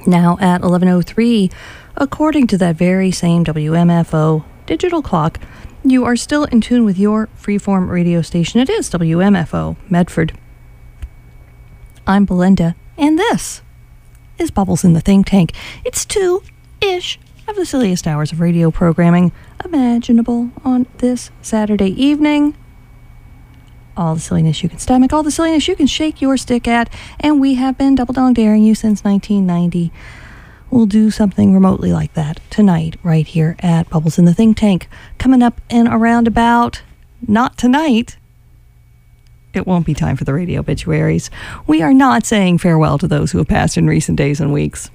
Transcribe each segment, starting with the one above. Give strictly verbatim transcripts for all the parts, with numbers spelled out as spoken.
Now at eleven oh three, according to that very same W M F O digital clock, you are still in tune with your freeform radio station. It is W M F O Medford. I'm Belinda, and this is Bubbles in the Think Tank. It's two-ish of the silliest hours of radio programming imaginable on this Saturday evening. All the silliness you can stomach, all the silliness you can shake your stick at, and we have been double dog daring you since nineteen ninety. We'll do something remotely like that tonight, right here at Bubbles in the Think Tank. Coming up in around about, not tonight, it won't be time for the radio obituaries. We are not saying farewell to those who have passed in recent days and weeks.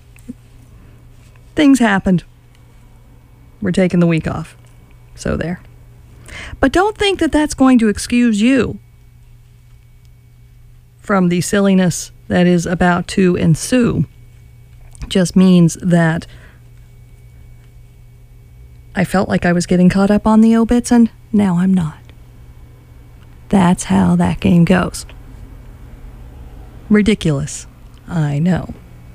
Things happened. We're taking the week off. So there. But don't think that that's going to excuse you from the silliness that is about to ensue. Just means that I felt like I was getting caught up on the obits, and now I'm not. That's how that game goes. Ridiculous, I know.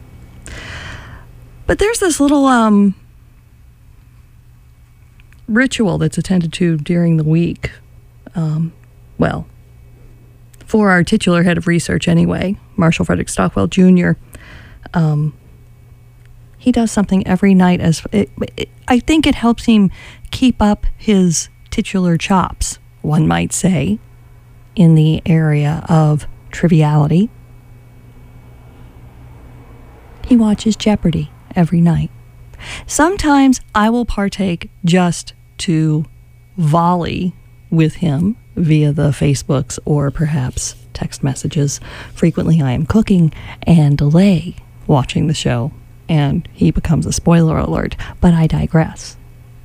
But there's this little um ritual that's attended to during the week. Um, well, for our titular head of research anyway, Marshall Frederick Stockwell Junior Um, he does something every night. As it, it, I think it helps him keep up his titular chops, one might say, in the area of triviality. He watches Jeopardy every night. Sometimes I will partake just to volley with him via the Facebooks or perhaps text messages. Frequently I am cooking and delay watching the show, and he becomes a spoiler alert, but I digress.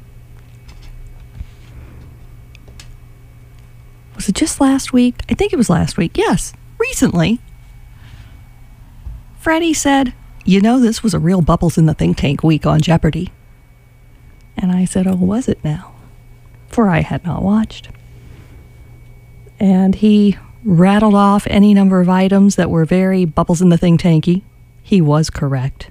Was it just last week? I think it was last week. Yes, recently. Freddie said, you know, this was a real Bubbles in the Think Tank week on Jeopardy. And I said, oh, was it now? For I had not watched. And he rattled off any number of items that were very Bubbles in the Think Tanky. He was correct.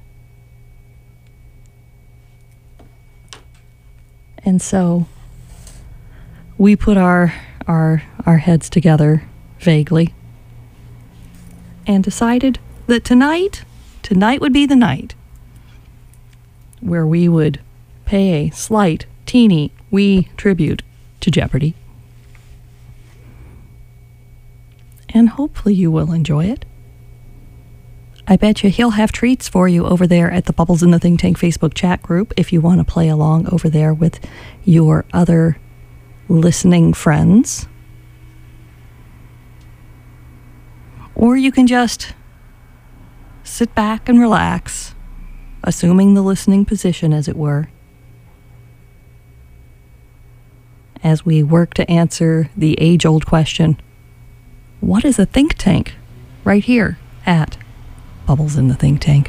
And so we put our our our heads together vaguely and decided that tonight tonight would be the night where we would pay a slight, teeny, wee tribute to Jeopardy. And hopefully you will enjoy it. I bet you he'll have treats for you over there at the Bubbles in the Think Tank Facebook chat group if you want to play along over there with your other listening friends. Or you can just sit back and relax, assuming the listening position, as it were, as we work to answer the age-old question, what is a think tank? Right here at Bubbles in the Think Tank.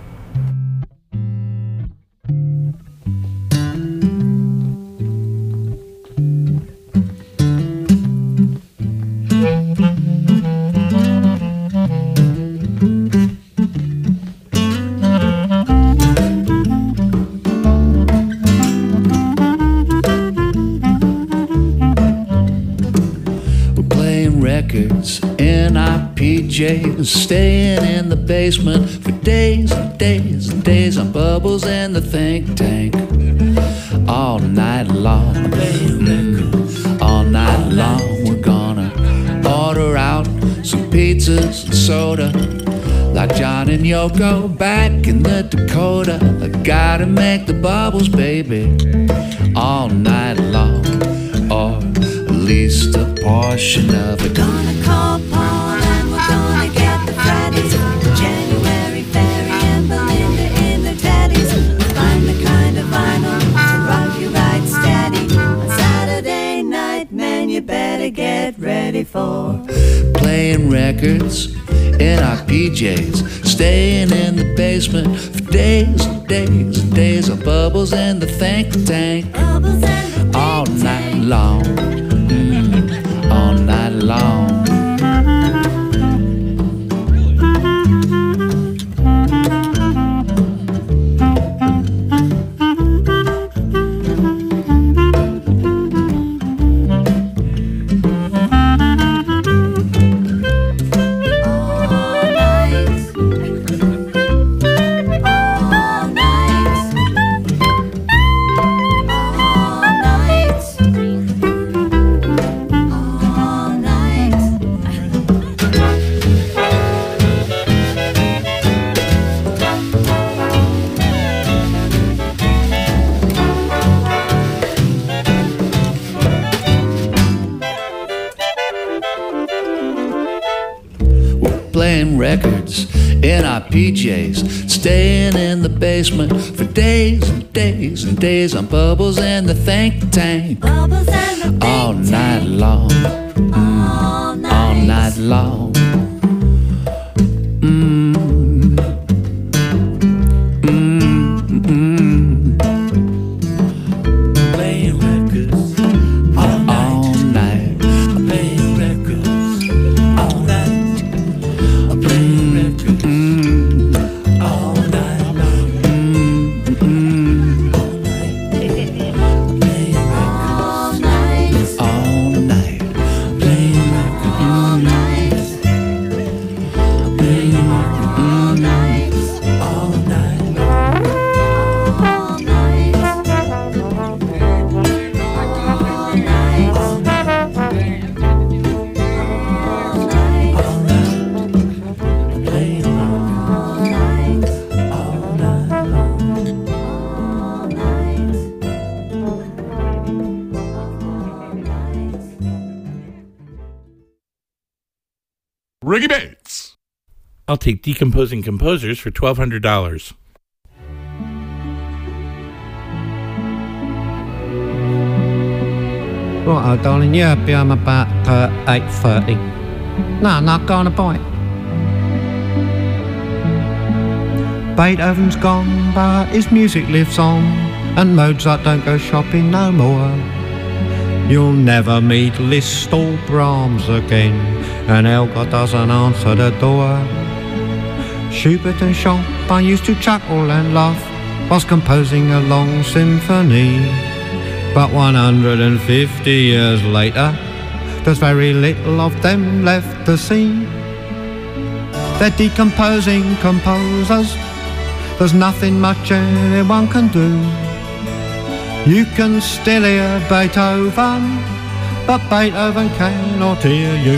In our P Js, staying in the basement for days and days and days on Bubbles in the Think Tank. All night long, mm, all night long, we're gonna order out some pizzas and soda, like John and Yoko back in the Dakota. I gotta make the bubbles, baby, all night long, or at least a portion of it. Gonna call Paul and we're gonna get the Freddies, January, Ferry and Belinda in their teddies. Find the kind of vinyl to rock you right steady. On Saturday night, man, you better get ready for playing records in our P Js, staying in the basement for days and days and days on Bubbles in the Think Tank. All night long, mm, all night long. records in our P Js, staying in the basement for days and days and days on Bubbles and the Think Tank. Bubbles and the Think all Tank. night long, mm, All night. all night long. Mm. Mm, mm. Playing records all night, all night. Playing records all night, playing records mm, all night long. Mm, mm. All night, all night, playing records all night, playing records all night, all night long. All night. All night. Ricky Bates. I'll take Decomposing Composers for twelve hundred dollars. Right, oh, darling, yeah, be home about uh, eight thirty. No, no, go on a bite. Beethoven's gone, but his music lives on, and Mozart don't go shopping no more. You'll never meet Liszt or Brahms again, and Elgar doesn't answer the door. Schubert and Chopin used to chuckle and laugh whilst composing a long symphony. But one hundred fifty years later, there's very little of them left to see. They're decomposing composers, there's nothing much anyone can do. You can still hear Beethoven, but Beethoven cannot hear you.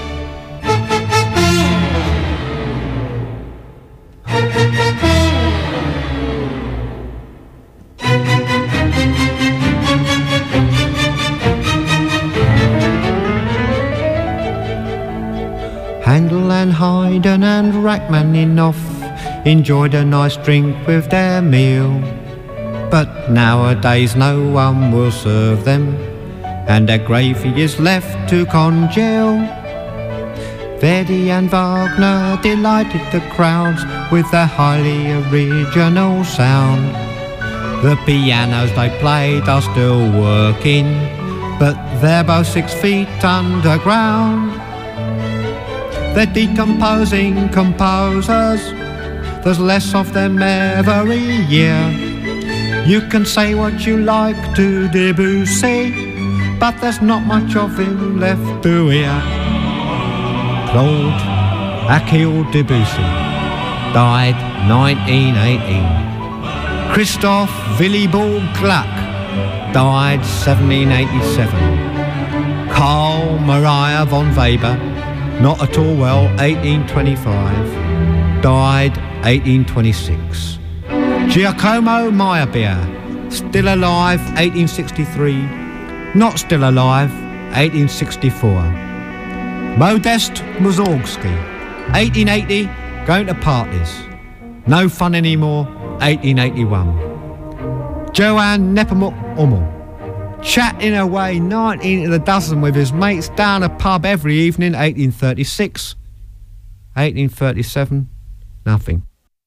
Handel and Haydn and Rachmaninoff enjoyed a nice drink with their meal. But nowadays no one will serve them, and their gravy is left to congeal. Verdi and Wagner delighted the crowds with their highly original sound. The pianos they played are still working, but they're both six feet underground. They're decomposing composers, there's less of them every year. You can say what you like to Debussy, but there's not much of him left to hear. Claude Achille Debussy died nineteen eighteen. Christoph Willibald Gluck died seventeen eighty-seven. Carl Maria von Weber, not at all well, eighteen twenty-five, died eighteen twenty-six. Giacomo Meyerbeer, still alive, eighteen sixty-three, not still alive, eighteen sixty-four. Modest Mussorgsky, eighteen eighty, going to parties, no fun anymore, eighteen eighty-one. Johann Nepomuk Hummel, chatting away nineteen to the dozen with his mates down a pub every evening, eighteen thirty-six. eighteen thirty-seven, nothing.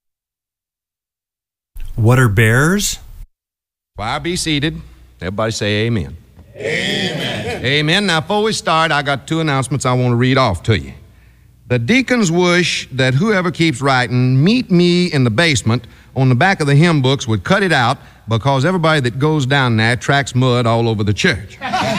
What are bears? Why, be seated. Everybody say amen. Amen. Amen. Now, before we start, I got two announcements I want to read off to you. The deacons wish that whoever keeps writing, "Meet me in the basement," on the back of the hymn books would cut it out, because everybody that goes down there tracks mud all over the church.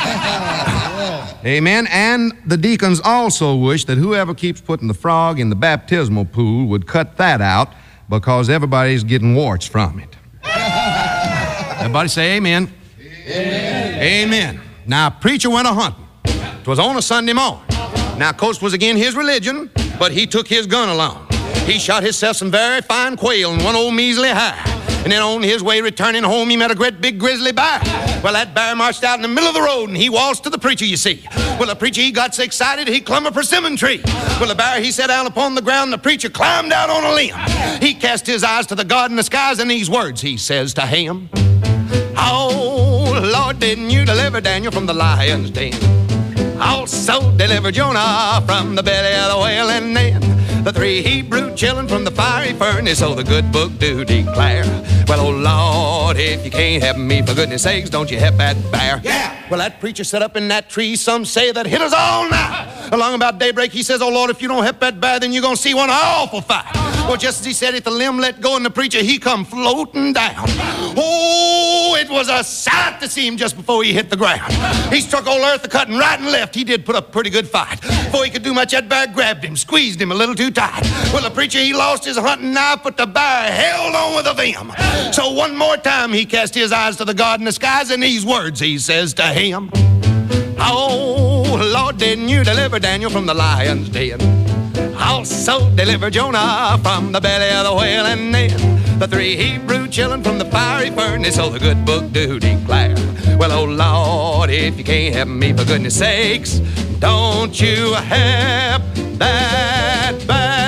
Amen. And the deacons also wish that whoever keeps putting the frog in the baptismal pool would cut that out, because everybody's getting warts from it. Everybody say amen. Amen. Amen. Now, preacher went a-hunting. 'Twas on a Sunday morning. Now, of course, 'twas again his religion, but he took his gun along. He shot himself some very fine quail and one old measly hare. And then on his way returning home, he met a great big grizzly bear. Well, that bear marched out in the middle of the road, and he waltzed to the preacher, you see. Well, the preacher, he got so excited, he clumb a persimmon tree. Well, the bear, he sat down upon the ground, and the preacher climbed down on a limb. He cast his eyes to the God in the skies, and these words he says to him. Oh, Lord, didn't you deliver Daniel from the lion's den? Also deliver Jonah from the belly of the whale, and then the three Hebrew children from the fiery furnace, so the good book do declare. Well, oh Lord, if you can't help me, for goodness sakes, don't you help that bear. Yeah. Well, that preacher sat up in that tree, some say that hit us all night. Along about daybreak, he says, oh Lord, if you don't help that bear, then you're gonna see one awful fight. Well, just as he said it, the limb let go, and the preacher, he come floating down. Oh, it was a sight to see him just before he hit the ground. He struck old Earth a-cutting right and left. He did put up a pretty good fight. Before he could do much, that bear grabbed him, squeezed him a little too tight. Well, the preacher, he lost his hunting knife, but the bear held on with a vim. So one more time, he cast his eyes to the God in the skies, and these words he says to him. Oh, Lord, didn't you deliver Daniel from the lion's den? Also deliver Jonah from the belly of the whale, and then the three Hebrew children from the fiery furnace, so the good book do declare. Well, oh Lord, if you can't help me, for goodness sakes, don't you help that bear.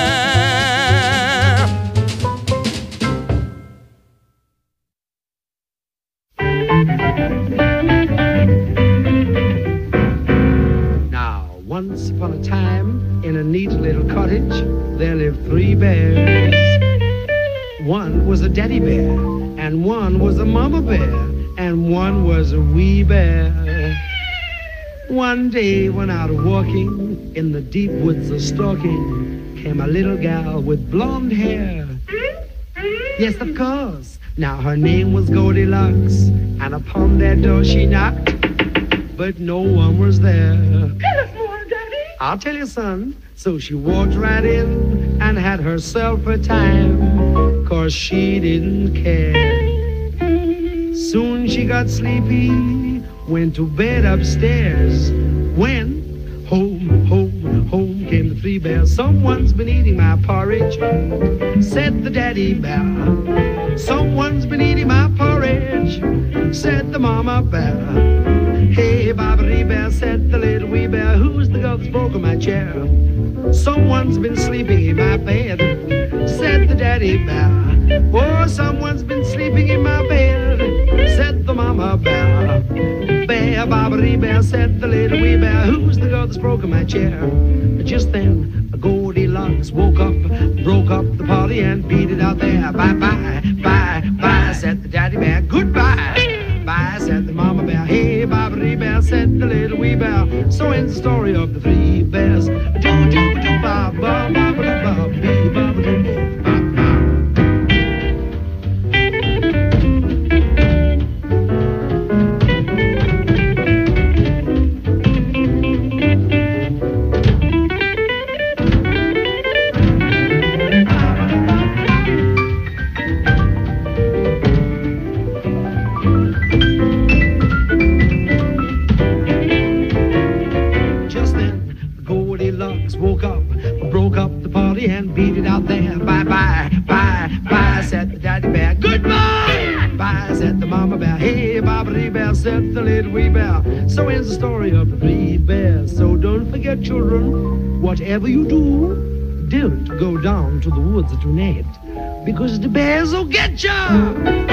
Now, once upon a time, in a neat little cottage, there lived three bears. One was a daddy bear, and one was a mama bear, and one was a wee bear. One day, when out walking in the deep woods a stalking, came a little gal with blonde hair. Yes, of course. Now her name was Goldilocks, and upon their door she knocked, but no one was there. Tell us more, Daddy. I'll tell you, son. So she walked right in and had herself a time, 'cause she didn't care. Soon she got sleepy, went to bed upstairs. When home, home, home came the three bears. Someone's been eating my porridge, said the daddy bear. Someone's been eating my porridge, said the mama bear. Hey, Bobby Bear, said the little wee bear. Who's the girl that's broken my chair? Someone's been sleeping in my bed, said the daddy bear. Oh, someone's been sleeping in my bed, said the mama bear. Bear, Bobby Bear, said the little wee bear. Who's the girl that's broken my chair? Just then, Goldilocks woke up, broke up the party and beat it out there. Bye, bye, bye, bye, said the daddy bear. Goodbye. Bye, said the mama bear. Hey, Bobby Bear, said the little wee bear. So ends the story of the three bears. Do do do ba ba ba ba ba bee ba ba do ba ba. Woke up, broke up the party and beat it out there. Bye, bye, bye, bye, said the daddy bear. Goodbye, bye, said the mama bear. Hey, Bobby Bear, said the little wee bear. So ends the story of the three bears. So don't forget, children, whatever you do, don't go down to the woods tonight, because the bears will get ya.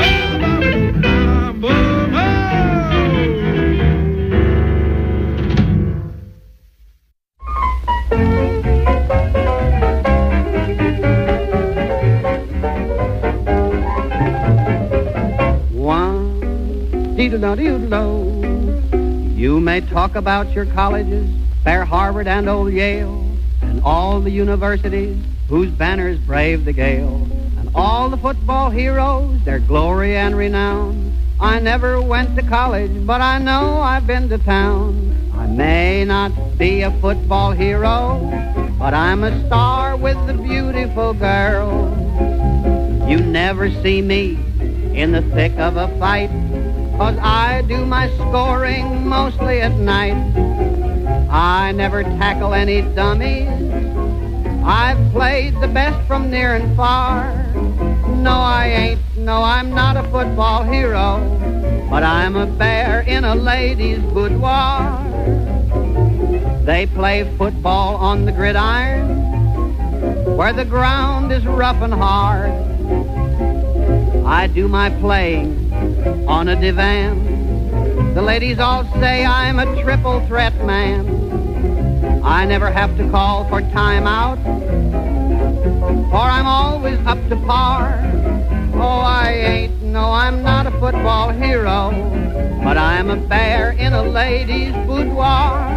You may talk about your colleges, fair Harvard and old Yale, and all the universities whose banners brave the gale, and all the football heroes, their glory and renown. I never went to college, but I know I've been to town. I may not be a football hero, but I'm a star with the beautiful girls. You never see me in the thick of a fight, 'cause I do my scoring mostly at night. I never tackle any dummies. I've played the best from near and far. No, I ain't no, I'm not a football hero, but I'm a bear in a lady's boudoir. They play football on the gridiron, where the ground is rough and hard. I do my playing on a divan. The ladies all say I'm a triple threat man. I never have to call for timeout, for I'm always up to par. Oh, I ain't, no, I'm not a football hero, but I'm a bear in a lady's boudoir.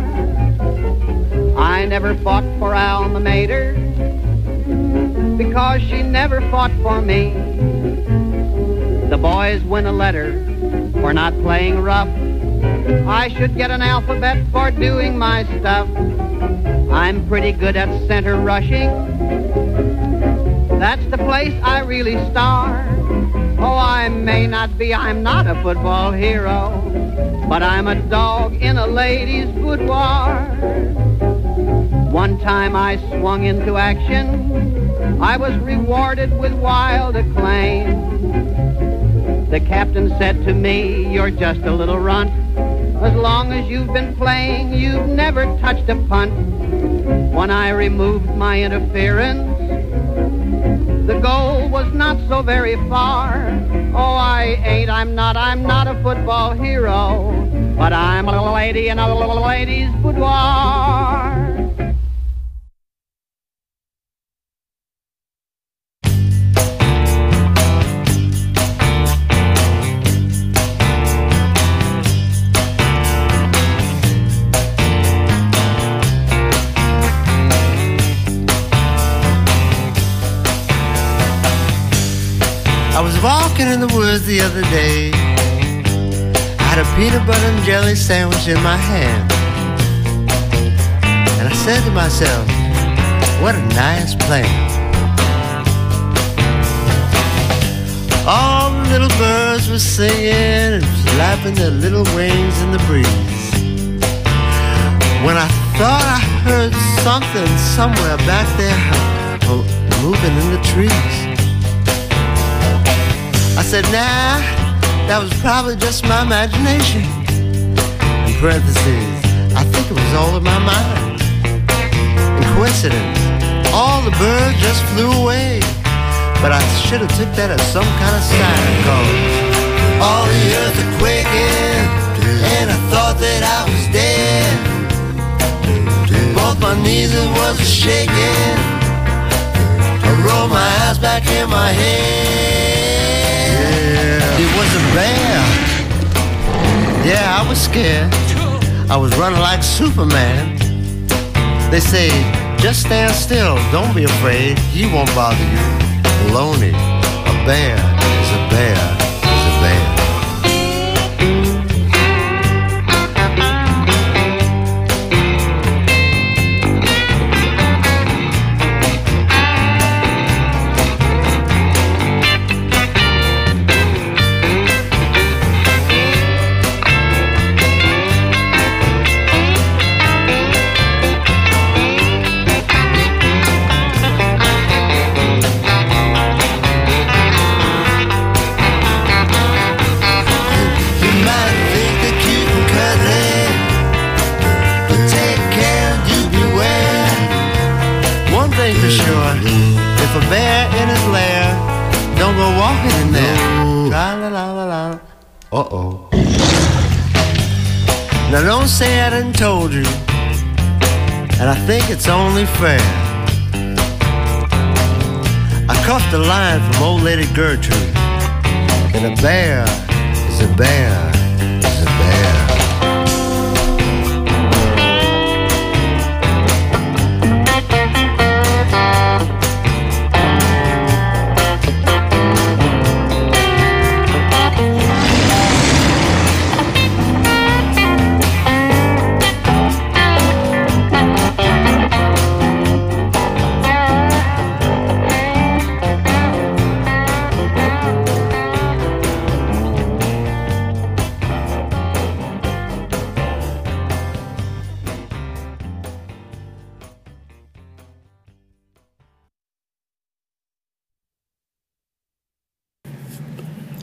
I never fought for Alma Mater, because she never fought for me. The boys win a letter for not playing rough. I should get an alphabet for doing my stuff. I'm pretty good at center rushing. That's the place I really star. Oh, I may not be, I'm not a football hero, but I'm a dog in a lady's boudoir. One time I swung into action, I was rewarded with wild acclaim. The captain said to me, you're just a little runt. As long as you've been playing, you've never touched a punt. When I removed my interference, the goal was not so very far. Oh, I ain't, I'm not, I'm not a football hero, but I'm a lady in a lady's boudoir. I was walking in the woods the other day. I had a peanut butter and jelly sandwich in my hand, and I said to myself, what a nice plan. All the little birds were singing and flapping their little wings in the breeze, when I thought I heard something somewhere back there moving in the trees. I said, nah, that was probably just my imagination. In parentheses, I think it was all in my mind. In coincidence, all the birds just flew away, but I should have took that as some kind of sign, cause all the earth was quaking, and I thought that I was dead. Both my knees was shaking. I rolled my eyes back in my head. It was a bear. Yeah, I was scared. I was running like Superman. They say, just stand still, don't be afraid, he won't bother you. Baloney, a bear is a bear is a bear. If a bear in his lair, don't go walking in there. La la la la la. Uh oh. Now don't say I didn't told you, and I think it's only fair. I cuffed a line from old lady Gertrude, and a bear is a bear is a bear.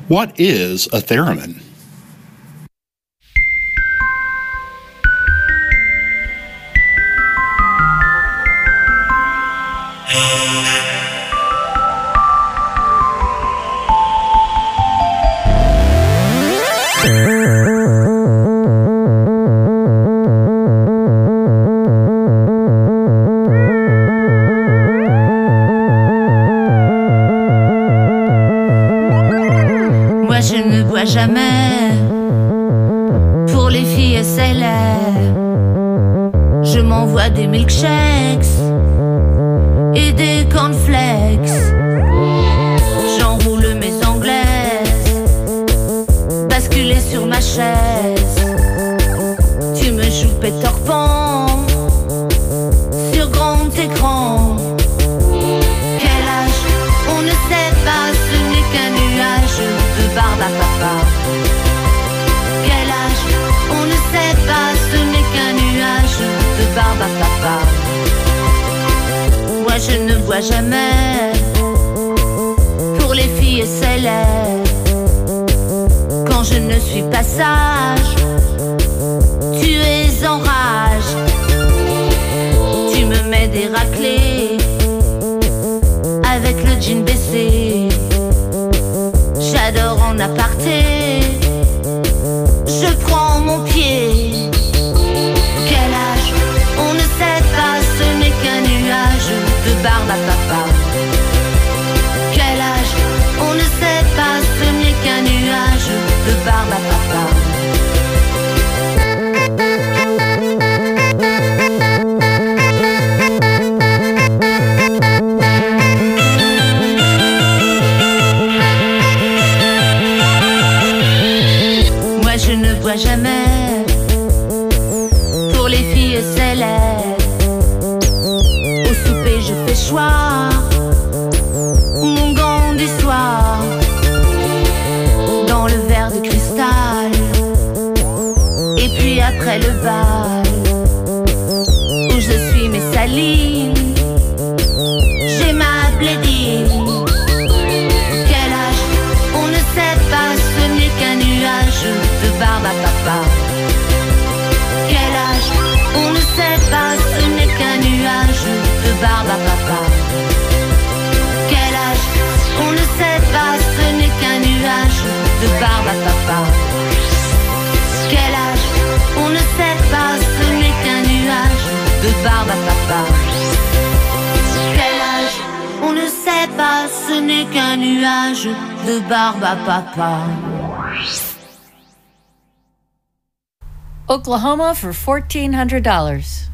What is a theremin? Jamais pour les filles célèbres, je m'envoie des milkshakes et des cornflakes. J'enroule mes anglaises, basculer sur ma chaise. Tu me joues Peter Pan sur grand écran. Quel âge? On ne sait pas, ce n'est qu'un nuage de barbe à papa. Quel âge? On ne sait pas, ce n'est qu'un nuage de barbe à papa. Moi je ne vois jamais pour les filles célèbres. Quand je ne suis pas sage, tu es en rage. Tu me mets des raclés avec le jean baissé. J'adore en aparté, je prends mon pied. Quel âge? On ne sait pas, ce n'est qu'un nuage de barbe à papa. Quel âge? On ne sait pas, ce n'est qu'un nuage de barbe à papa. Jamais pour les filles célèbres. Au souper je fais choix mon gant du soir dans le verre de cristal. Et puis après le bal où je suis Messaline, j'ai ma blédine. Quel âge? On ne sait pas, ce n'est qu'un nuage de barbe à papa. Quel âge? On ne sait pas, ce n'est qu'un nuage de barbe à papa. Quel âge? On ne sait pas, ce n'est qu'un nuage de barbe à papa. Quel âge? On ne sait pas, ce n'est qu'un nuage de barbe à papa. Quel âge? On ne sait pas, ce n'est qu'un nuage de barbe à papa. Oklahoma for fourteen hundred dollars.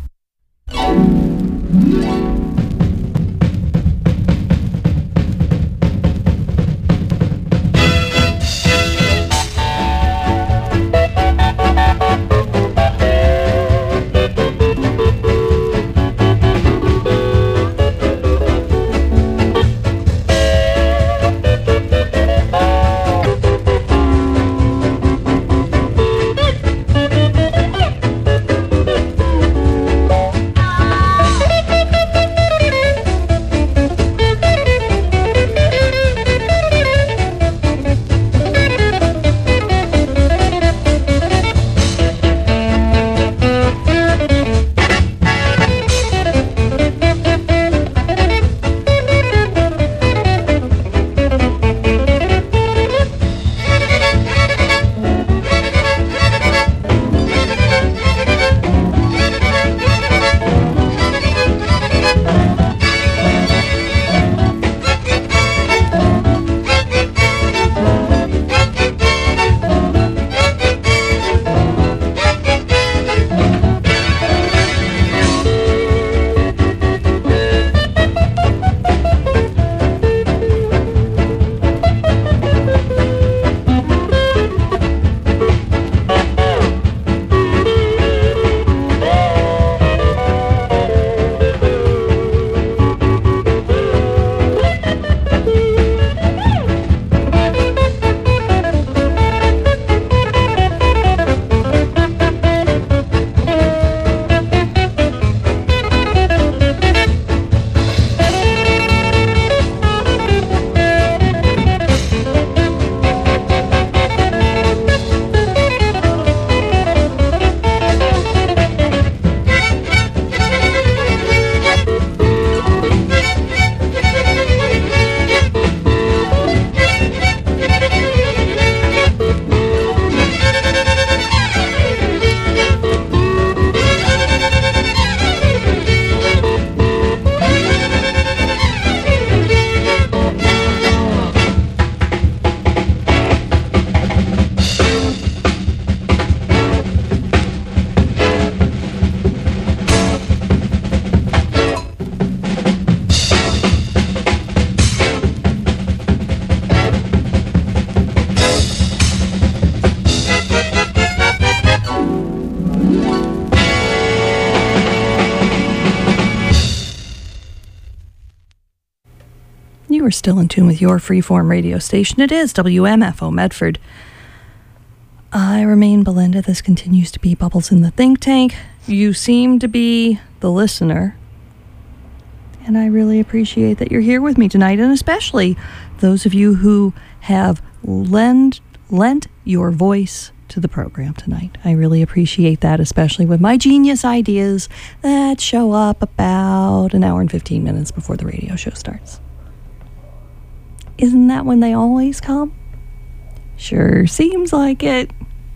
are still in tune with your freeform radio station. It is W M F O Medford. I remain Belinda. This continues to be Bubbles in the Think Tank. You seem to be the listener, and I really appreciate that you're here with me tonight, and especially those of you who have lend, lent your voice to the program tonight. I really appreciate that, especially with my genius ideas that show up about an hour and fifteen minutes before the radio show starts. Isn't that when they always come? Sure seems like it.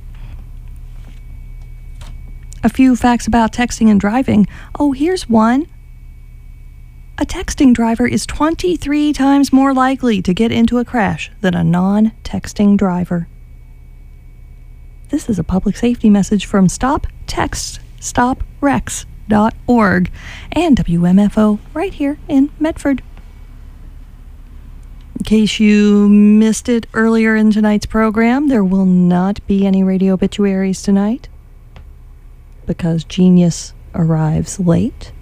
A few facts about texting and driving. Oh, here's one. A texting driver is twenty-three times more likely to get into a crash than a non-texting driver. This is a public safety message from stop text stop wrecks dot org and W M F O right here in Medford. In case you missed it earlier in tonight's program, there will not be any radio obituaries tonight because Genius arrives late.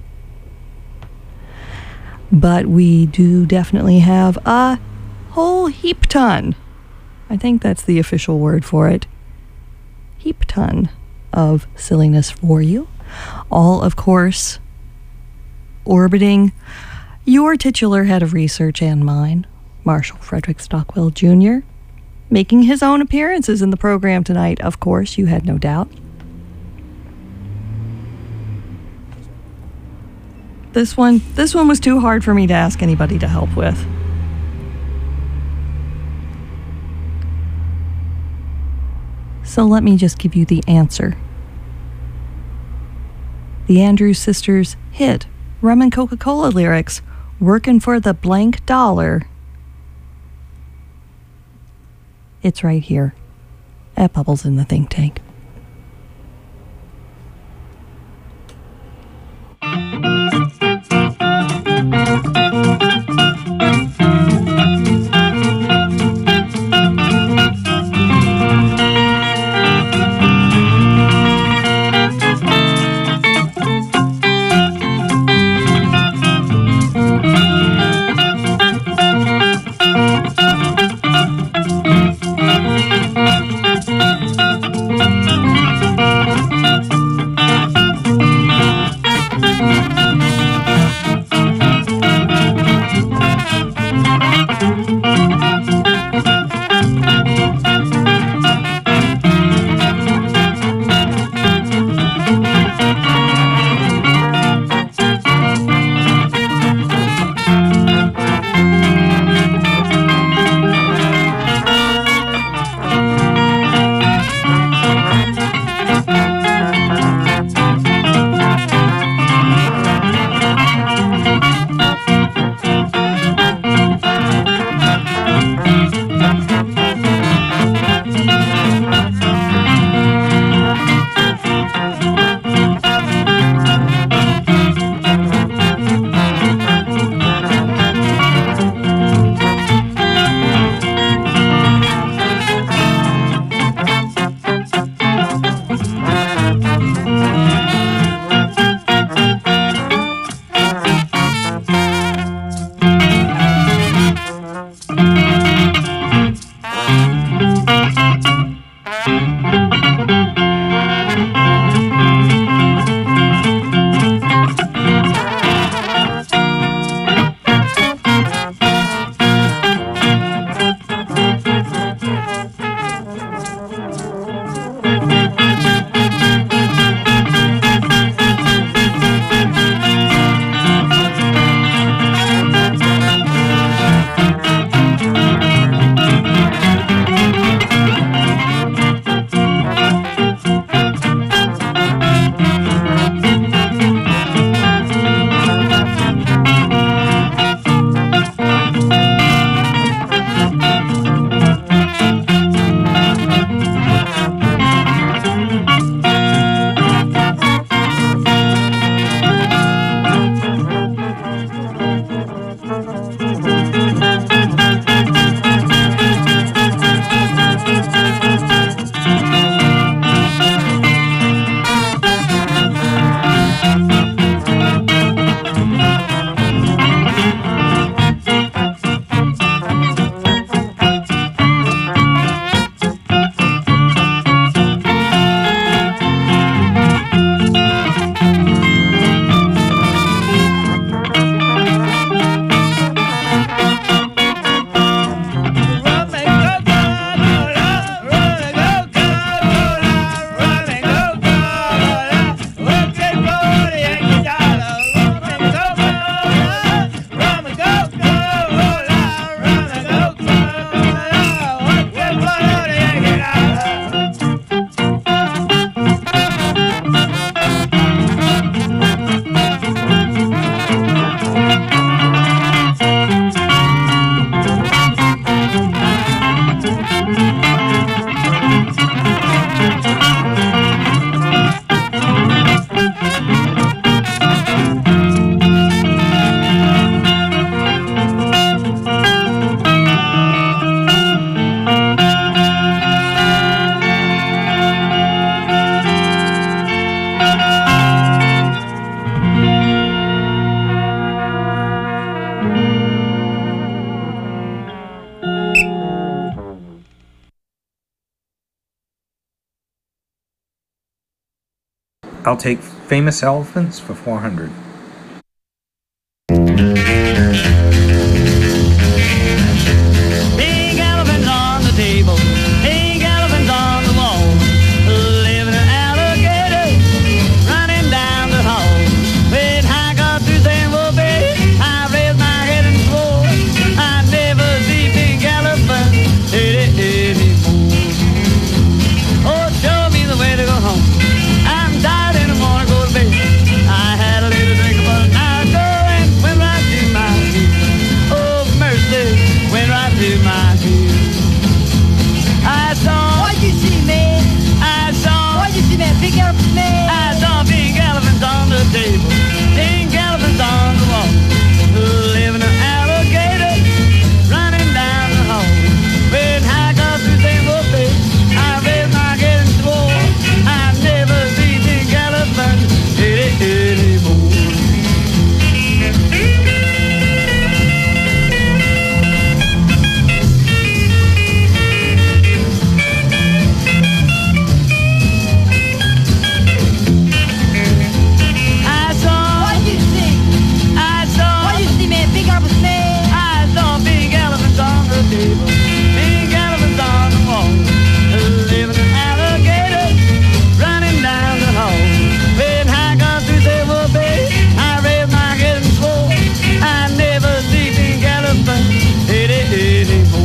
But we do definitely have a whole heap ton. I think that's the official word for it. Heap ton of silliness for you. All, of course, orbiting your titular head of research and mine, Marshall Frederick Stockwell Junior, making his own appearances in the program tonight, of course, you had no doubt. This one, this one was too hard for me to ask anybody to help with. So let me just give you the answer. The Andrews Sisters hit Rum and Coca-Cola lyrics, "Working for the blank dollar." It's right here at Bubbles in the Think Tank. I'll take Famous Elephants for four hundred. Big elephants on the table, big elephants on the wall, living an alligator running down the hall. When I got through saying, well, baby, I raised my head and swore I'd never see big elephants anymore. Oh, show me the way to go home. I'm tired and I wanna go to bed. I had a little drink about an hour ago and went right to my head. Oh, mercy, went right to my head. I saw. What you see, man? I saw. What you see, man? Big elephants, man. I saw big elephants on the table, big elephants on the wall, living an alligator running down the hall. When I got through saying, well, baby, I raised my head and swore I'd never see big elephants anymore. I saw. What you see? I saw. What you see, man? Big elephants, man. I saw big elephants on the table, big elephants on the wall, living an alligator running down the hall. When I got through saying, well, babe, I raised my head and swore I'd never see big elephants anymore.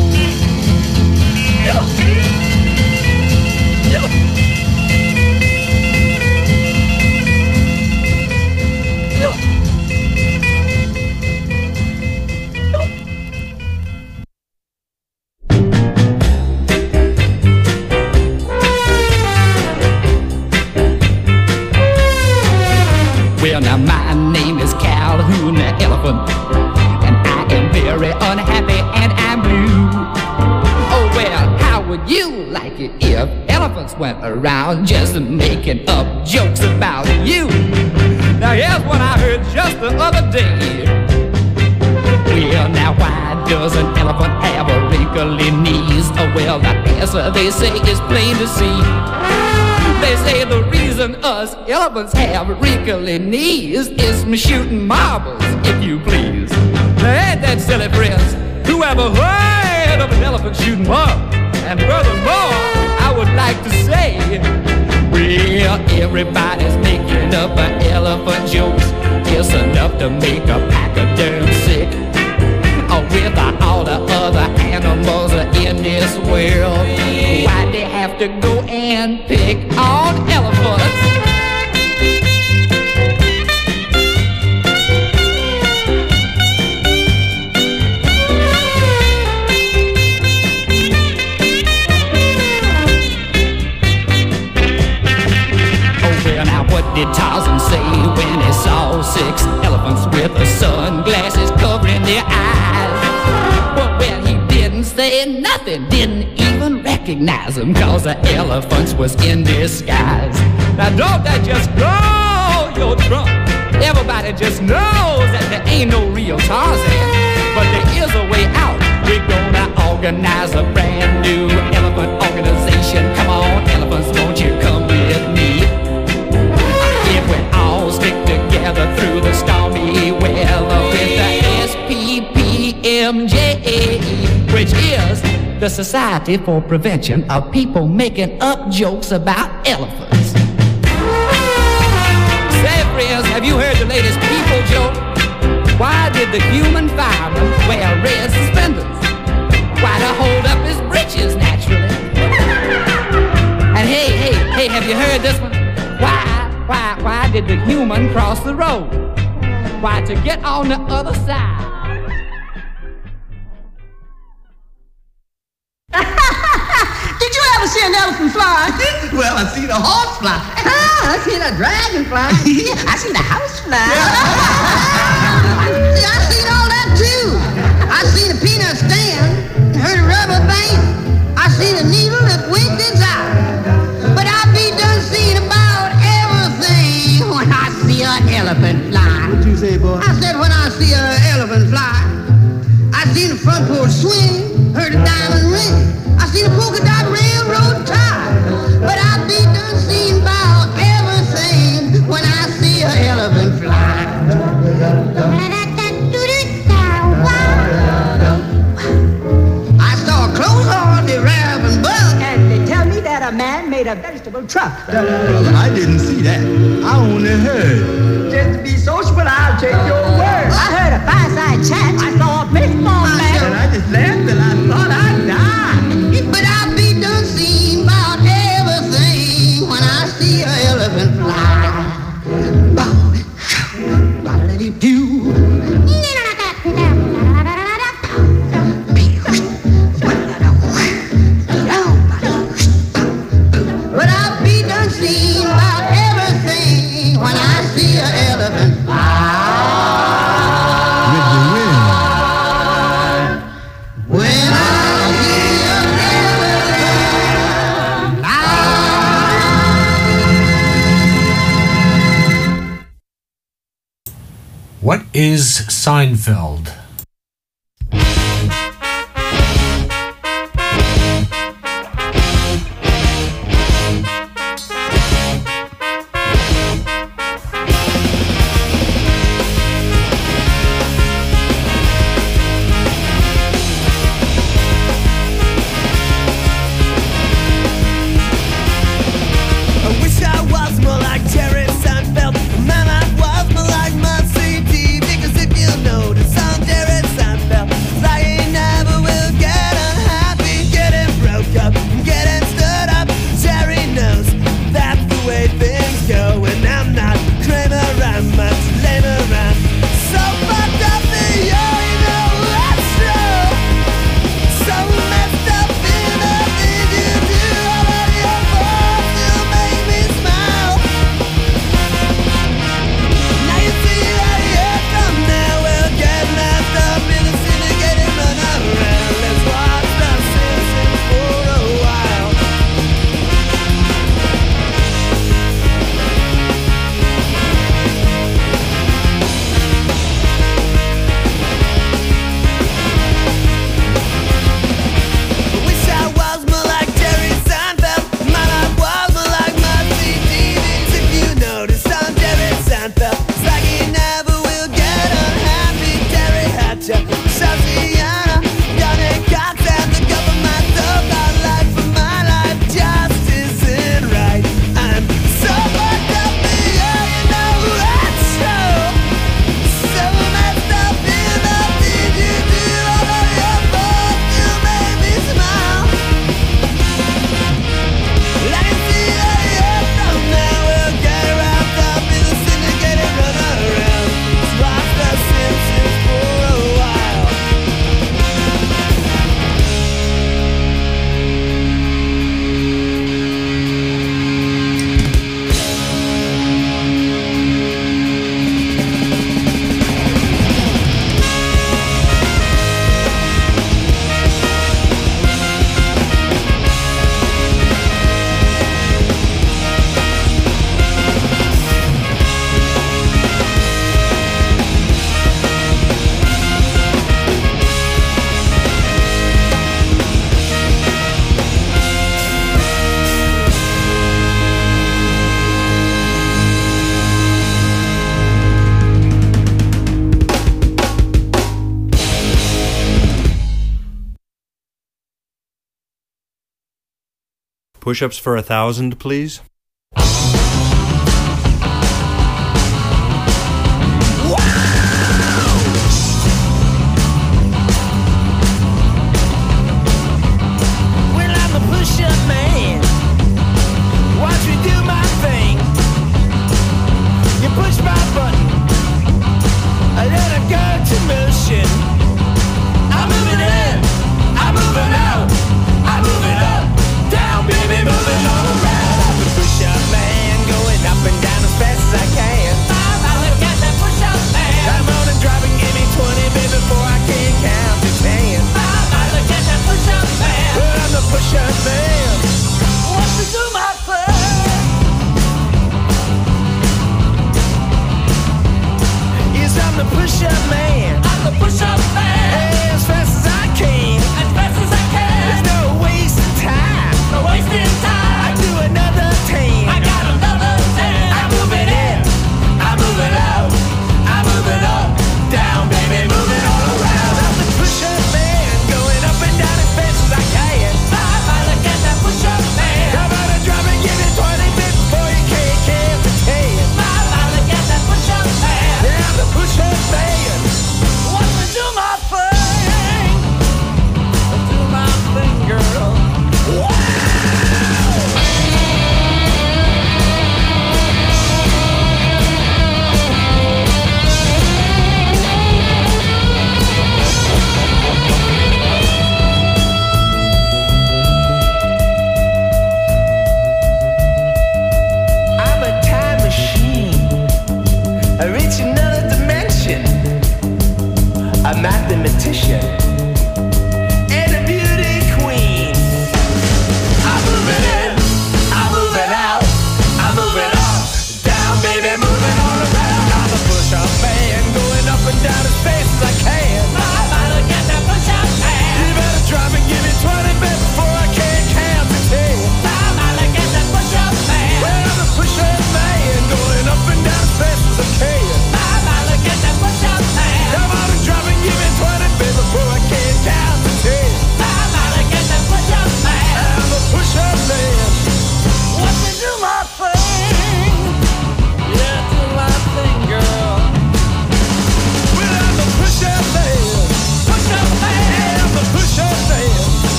Well, now my name is Calhoun the Elephant, and I am very unhappy and I'm blue. Oh well, how would you like it if elephants went around just making up jokes about you? Now here's what I heard just the other day. Well, now why does an elephant have a wrinkly knees? Oh well, the answer they say is plain to see. They say the reason us elephants have wrinkly knees is from shooting marbles, if you please. Now ain't that silly, friends? Who ever heard of an elephant shooting marbles? And furthermore, I would like to say, well, everybody's making up an elephant jokes. It's enough to make a pachyderm sick. Oh, with all the other animals in this world, why they have to go and pick on elephants? Oh, well, now what did Tarzan say when he saw six elephants with the sunglasses covering their eyes? Well, well, he didn't say nothing, didn't even recognize them, cause the elephants was in disguise. Now don't that just blow your trunk? Everybody just knows that there ain't no real Tarzan, but there is a way out. We're gonna organize a brand new elephant organization. Come on, elephants, won't you come with me? If we all stick together through the stormy weather with the S P P M J, which is the Society for Prevention of People Making Up Jokes About Elephants. Say, friends, have you heard the latest people joke? Why did the human fireman wear red suspenders? Why to hold up his britches naturally? And hey, hey, hey, have you heard this one? Why, why, why did the human cross the road? Why, to get on the other side. Did you ever see an elephant fly? Well, I seen a horse fly. Ah, I seen a dragon fly. I seen a house fly. See, I seen all that too. I seen a peanut stand, heard a rubber band. I seen a needle that winked its eye. But I be done seeing about everything when I see an elephant fly. What you say, boy? I said when I see an elephant fly, I seen the front porch swing, heard a diamond ring. I seen a polka dot railroad tie, but I be done seen about everything man made a vegetable truck. I didn't see that. I only heard. Just to be sociable, I'll take your word. I heard a fireside chat. I saw a baseball man. And I just laughed and I thought I'd die. But I'll be done seeing about everything when I see an elephant fly. But I'll be done seeing about everything when I see an elephant fly. With the wind. When I see an elephant fly. What is Seinfeld? I wish I was more like Jerry Seinfeld. Man, I was more like Mercy T V. Cause if you notice, I'm Jerry Seinfeld. Like he never will get unhappy, getting broke up, getting stood up. Jerry knows that's the way things go. And I'm not Kramer, I'm much later around. So fucked up that you know that's true. So messed up in nothing you do. All of your faults still make me smile. Now you see that you're from now. We'll get messed up in the syndicated run around. Let's watch the Simpsons for a while. I wish I was more like Jerry Seinfeld. Man, I was more like Mercy T V. If you notice, I'm Jerry Seinfeld. It's like he never will get unhappy. Jerry Hatcher, Sasiana, Johnny Cox, and the government of our life. For my life just isn't right. I'm so fucked up, yeah, you know that's true. So messed up in nothing you do. All of your faults still make me smile. Like you see that you're from now. We'll get wrapped up in the syndicated run around. Let's watch the Simpsons for a while. Push-ups for a thousand, please. Well, I'm a push-up man. Watch me do my thing. You push my button, and then I go to motion. I'm moving in, I'm moving out, I'm moving up, down, baby, moving all around. I'm a push-up man, going up and down as fast as I can. I look at that push-up man. I'm on and driving, give me twenty, baby, before I can count to ten. I look at that push-up man. Well, I'm the push-up man. What to do, my friend? Yes, I'm the push-up man. I'm the push-up man. Hey, as fast as I can. As fast as I can. There's no wasting time. No wasting time. I do another ten. I got another ten. I'm moving in. I'm moving out. I'm moving up. Down, baby, moving all around. I'm the push-up man. Going up and down as fast as I can. I look at that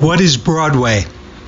What is Broadway?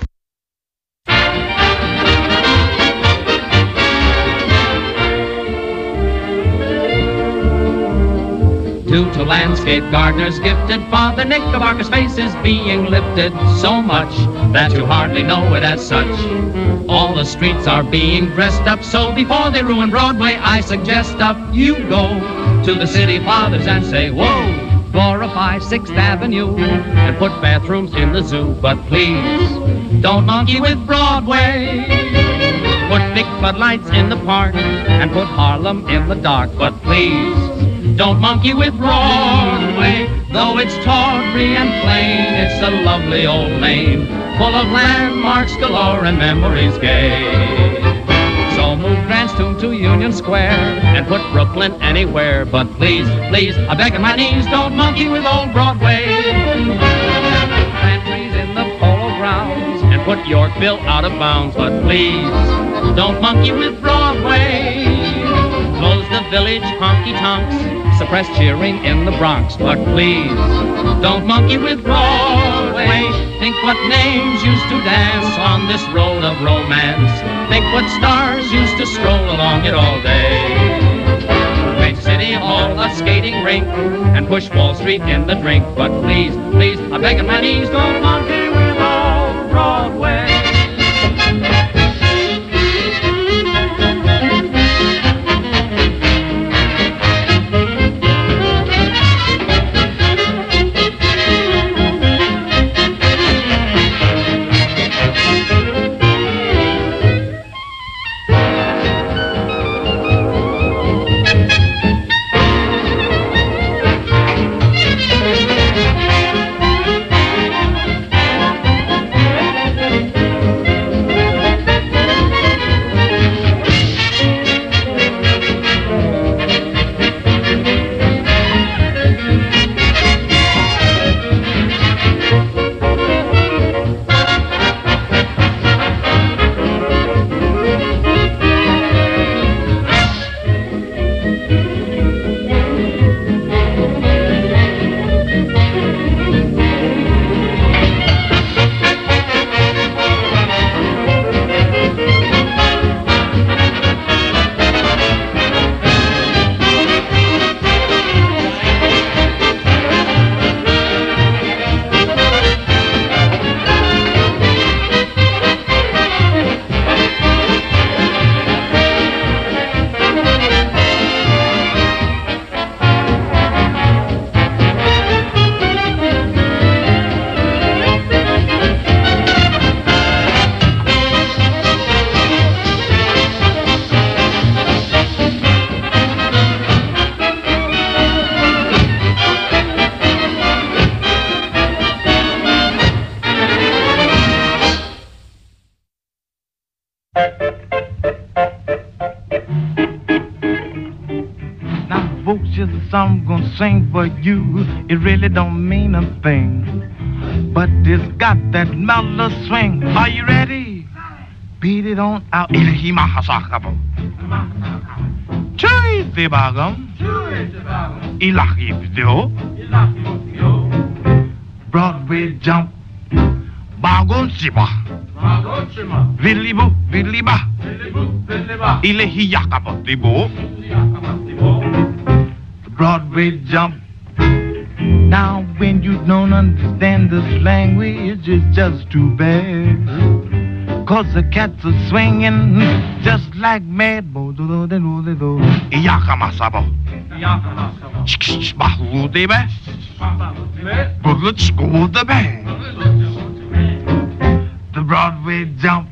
Due to landscape gardeners gifted, Father Knickerbocker's face is being lifted so much that you hardly know it as such. All the streets are being dressed up, so before they ruin Broadway, I suggest up you go to the city fathers and say, whoa, glorify sixth Avenue and put bathrooms in the zoo. But please, don't monkey with Broadway. Put big floodlights in the park and put Harlem in the dark. But please, don't monkey with Broadway. Though it's tawdry and plain, it's a lovely old lane, full of landmarks galore and memories gay. So move Grant's Tomb to Union Square and put Brooklyn anywhere. But please, please, I beg on my knees, don't monkey with old Broadway. Plant trees in the Polo Grounds and put Yorkville out of bounds. But please, don't monkey with Broadway. Close the Village honky-tonks, suppress cheering in the Bronx. But please, don't monkey with Broadway. Think what names used to dance on this road of romance. Think what stars used to stroll along it all day. Make City Hall a skating rink and push Wall Street in the drink. But please, please, I beg on my knees, don't monkey with old Broadway. I'm gonna sing for you, it really don't mean a thing, but it's got that mellow swing. Are you ready? Beat it on out. Ilahimahasakabo. Chui Tibagam. Ilahibdio. Broadway jump. Bagon Siba. Villibu, Villiba. Ilahiyakabo Tibo. Broadway jump. Now when you don't understand this language, it's just too bad. Cause the cats are swinging just like mad. Iyakamasabo. Chikish bahu debe. Burluch go the band. The Broadway jump.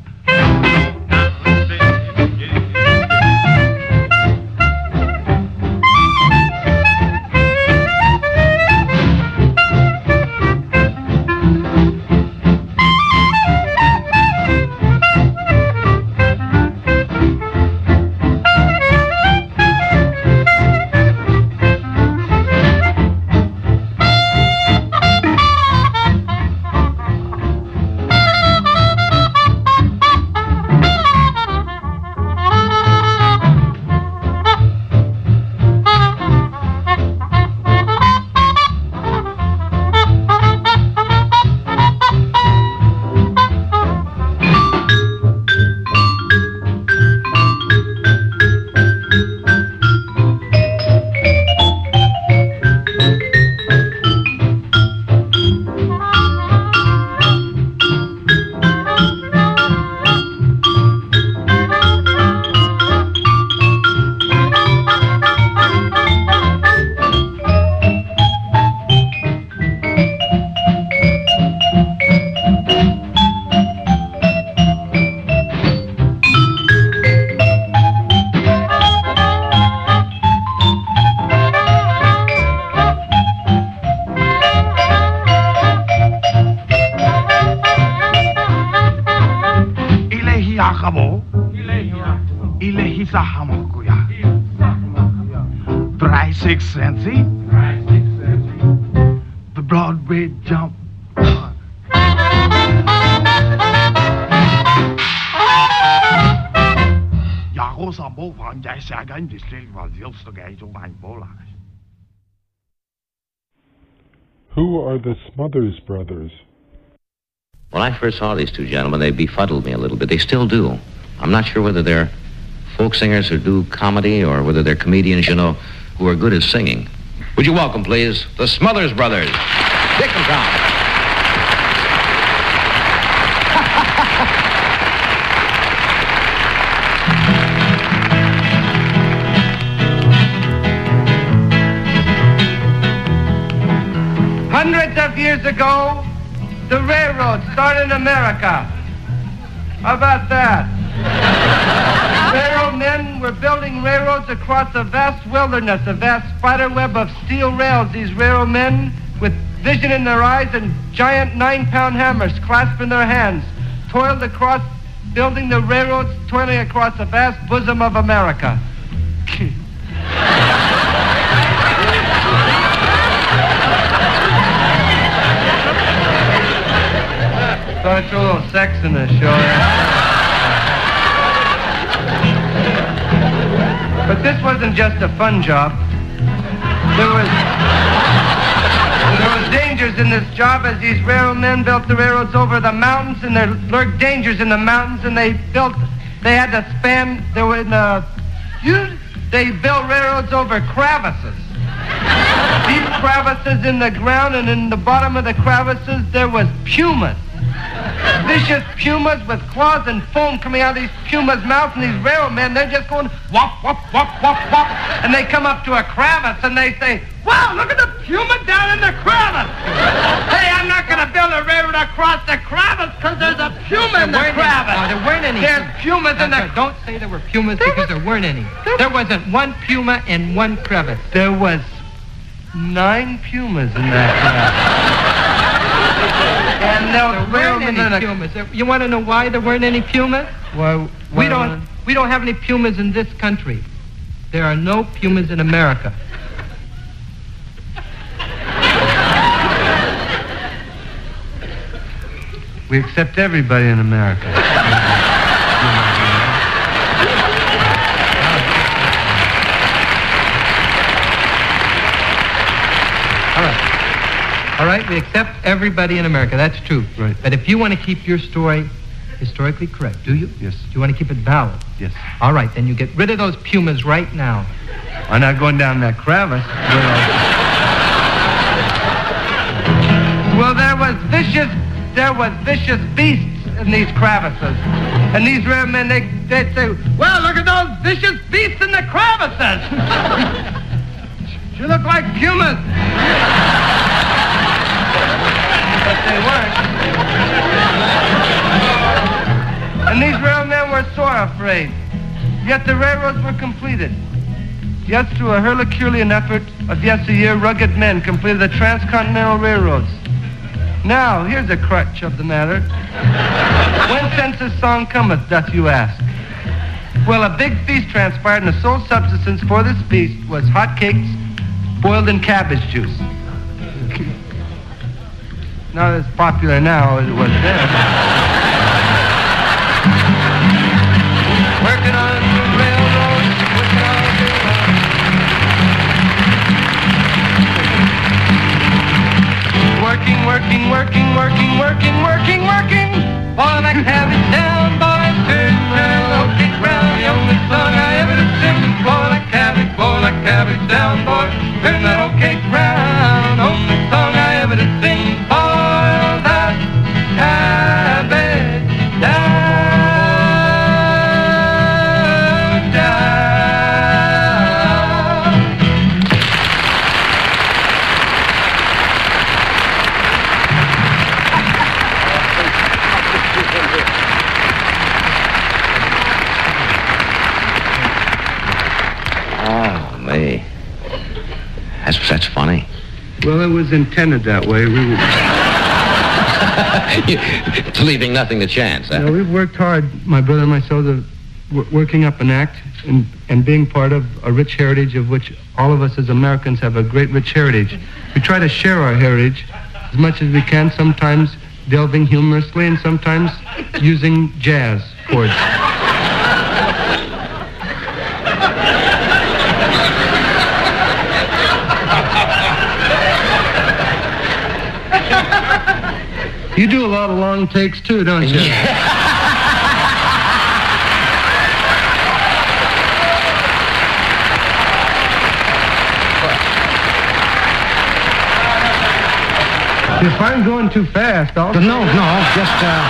six centsy. The Broadway jump. Who are the Smothers Brothers? When I first saw these two gentlemen, they befuddled me a little bit. They still do. I'm not sure whether they're folk singers who do comedy or whether they're comedians, you know, who are good at singing. Would you welcome, please, the Smothers Brothers, Dick and Tom. Hundreds of years ago, the railroad started in America. How about that? Railroad men were building railroads across a vast wilderness, a vast spiderweb of steel rails. These railroad men, with vision in their eyes and giant nine-pound hammers clasped in their hands, toiled across, building the railroads, toiling across the vast bosom of America. Thought I'd throw a little sex in this show. But this wasn't just a fun job. There was there was dangers in this job as these railroad men built the railroads over the mountains, and there lurked dangers in the mountains, and they built they had to span there were uh, you they built railroads over crevices. Deep crevices in the ground, and in the bottom of the crevices there was pumas. Vicious pumas with claws and foam coming out of these pumas' mouths, and these railroad men, they're just going whop, whop, whop, whop, whop, and they come up to a crevice and they say, wow, look at the puma down in the crevice. Hey, I'm not going to build a railroad across the crevice because there's a puma in the crevice. No, there weren't any. There's pumas in the... Don't say there were pumas because there weren't any. There wasn't one puma in one crevice. There was nine pumas in that crevice. And there, there weren't any a... pumas. You want to know why there weren't any pumas? Why, why we don't. We don't have any pumas in this country. There are no pumas in America. We accept everybody in America. All right, we accept everybody in America. That's true. Right. But if you want to keep your story historically correct, do you? Yes. Do you want to keep it valid? Yes. All right, then you get rid of those pumas right now. I'm not going down that crevice. Well, there was vicious, there was vicious beasts in these crevices. And these railroad men, they, they'd say, well, look at those vicious beasts in the crevices. You look like pumas. But they weren't. And these railroad men were sore afraid. Yet the railroads were completed. Yes, through a Herculean effort of yesteryear, rugged men completed the transcontinental railroads. Now, here's a crutch of the matter. When census song cometh, doth you ask? Well, a big feast transpired, and the sole subsistence for this feast was hot cakes boiled in cabbage juice. Not as popular now as it was then. Working on the railroads, working on the railroads. Working, working, working, working, working, working, working. Boil that cabbage down, boy, turn around, don't kick round. The only song I ever did sing was boil that cabbage, boil that cabbage down, boy, turn that old cake round. Only song I ever did sing, boil that cabbage down, Oh, me. That's, that's funny. Well, it was intended that way. We were... Leaving nothing to chance, huh? You know, we've worked hard, my brother and myself, to w- working up an act and, and being part of a rich heritage of which all of us as Americans have a great rich heritage. We try to share our heritage as much as we can, sometimes delving humorously and sometimes using jazz chords. You do a lot of long takes too, don't you? If I'm going too fast, I'll... No, no, just, uh...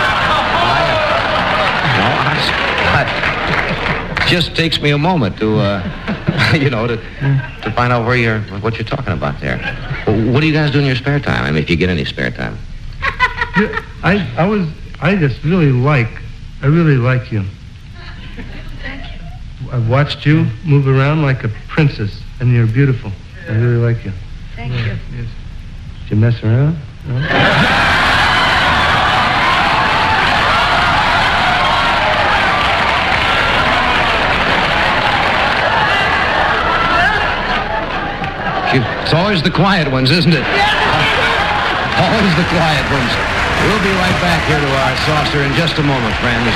I, no, I, I... It just takes me a moment to, uh... you know, to to find out where you're... what you're talking about there. What do you guys do in your spare time? I mean, if you get any spare time. I, I was... I just really like... I really like you. Thank you. I've watched you move around like a princess, and you're beautiful. I really like you. Thank you. Yes. Did you mess around? No? It's always the quiet ones, isn't it? Always the quiet ones. We'll be right back here to our saucer in just a moment, friends.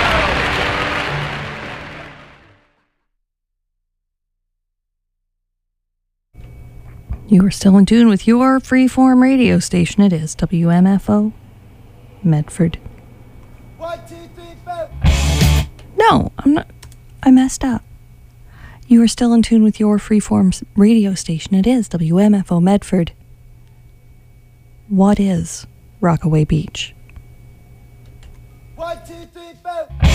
You are still in tune with your freeform radio station. It is W M F O, Medford. One, two, three, four. No, I'm not. I messed up. You are still in tune with your freeform radio station. It is W M F O, Medford. What is Rockaway Beach? One, two, three, four.